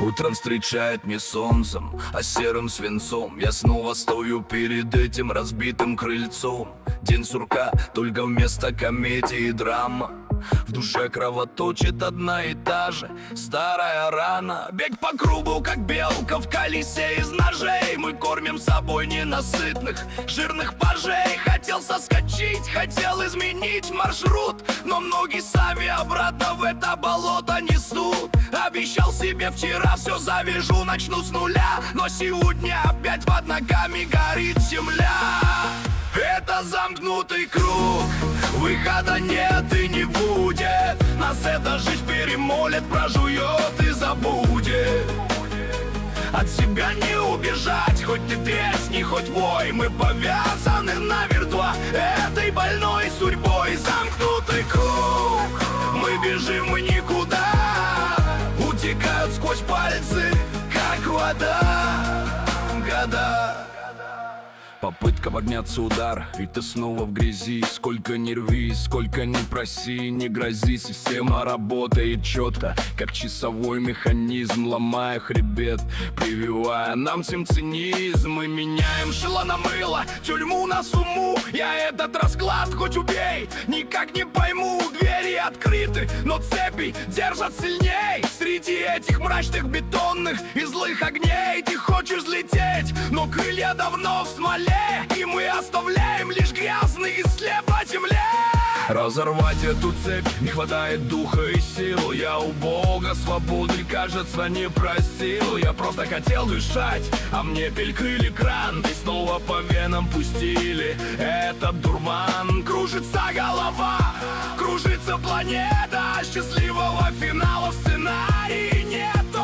Утром встречает не солнцем, а серым свинцом. Я снова стою перед этим разбитым крыльцом. День сурка, только вместо комедии драма. В душе кровоточит одна и та же старая рана. Бег по кругу, как белка в колесе из ножей. Мы кормим собой ненасытных, жирных пажей. Хотел соскочить, хотел изменить маршрут, но ноги сами обратно в это болото несут. Обещал себе вчера все завяжу, начну с нуля, но сегодня опять под ногами горит земля. Это замкнутый круг, выхода нет и не будет. Нас эта жизнь перемолит, прожует и забудет. От себя не убежать, хоть ты тресни, хоть вой. Мы повязаны намертво этой больной судьбой. Замкнутый круг, мы бежим и никуда. Утекают сквозь пальцы, как вода, года. Попытка подняться, удар, и ты снова в грязи. Сколько не рви, сколько не проси, не грози. Система работает четко, как часовой механизм, ломая хребет, прививая нам всем цинизм. Мы меняем шило на мыло, тюрьму на сумму. Я этот расклад хоть убей, никак не пойму. Двери открыты, но цепи держат сильней. Среди этих мрачных, бетонных и злых огней ты хочешь взлететь, но крылья давно в смоле, и мы оставляем лишь грязный след по земле. Разорвать эту цепь не хватает духа и сил. Я у Бога свободы, кажется, не просил. Я просто хотел дышать, а мне перекрыли кран. И снова по венам пустили этот дурман. Кружится голова, кружится планета. Счастливого финала в сценарии нету.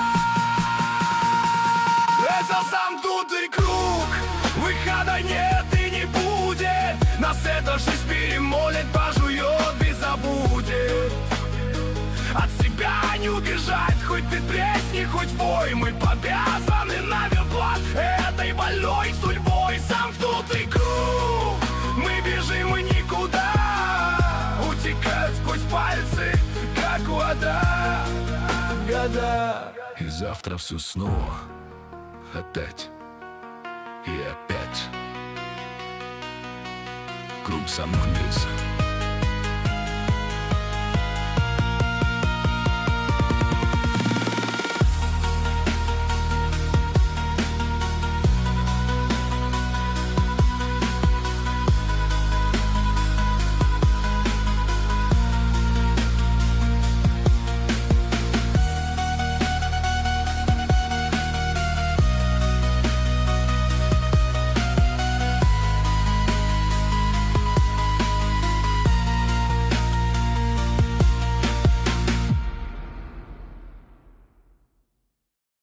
Это замкнутый круг, выхода нет и не будет. Нас эта жизнь перемолит, пожует и забудет. От себя не убежать, хоть ты тресни, хоть вой. Мы повязаны намертво этой больной судьбой. Замкнутый круг, мы бежим и никуда. Утекают сквозь пальцы, как вода, года. И завтра все снова опять и опять. Круг замкнулся.